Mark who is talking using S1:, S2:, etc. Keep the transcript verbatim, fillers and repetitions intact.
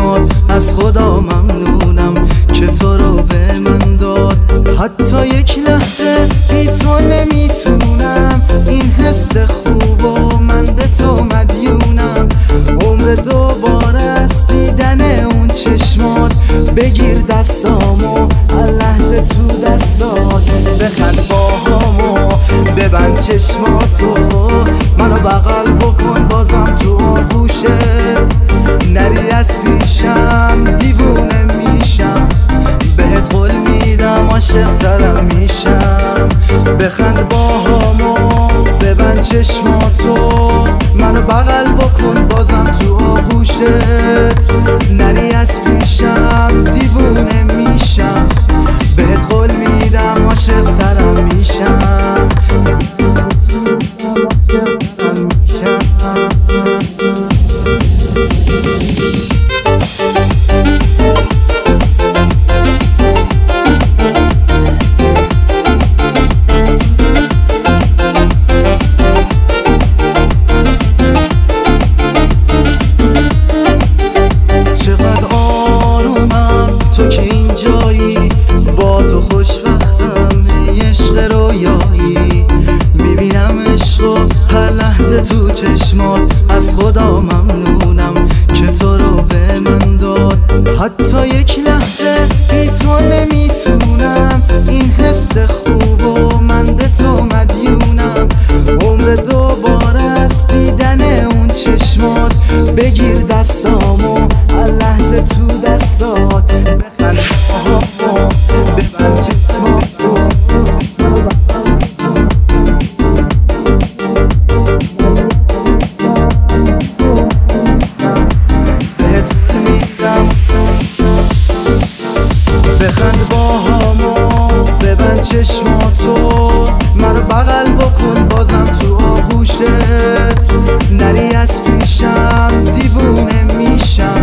S1: چشمات، از خدا ممنونم که تو رو به من داد. حتی یک لحظه بی تو نمیتونم، این حس خوب و من به تو مدیونم. عمر دوباره است دیدن اون چشمات، بگیر دستامو هر لحظه تو دستات، بخند باهامو ببند چشماتو، منو بغل بکن بازم تو آغوشت، نری از پیشم دیوونه میشم، بهت قول میدم عاشق ترم میشم. بخند باهامو ببند چشماتو، منو بغل بکن بازم تو آغوشت، نری از پیشم دیوونه میشم، بهت قول میدم عاشق ترم میشم. تو که اینجایی با تو خوشبختم، عشق رویایی میبینم عشق و هر لحظه تو چشمات، از خدا ممنونم که تو رو به من داد. حتی یک لحظه بی تو نمیتونم، این حس خوب و من به تو مدیونم. عمر دوباره است دیدن اون چشمات، بگیر دستامو هر لحظه تو دستات، بخند باهامو ببند چشماتو، بخند باهامو ببند چشماتو، منو بغل بکن بازم تو آغوشت، نری از پیشم دیوونه میشم،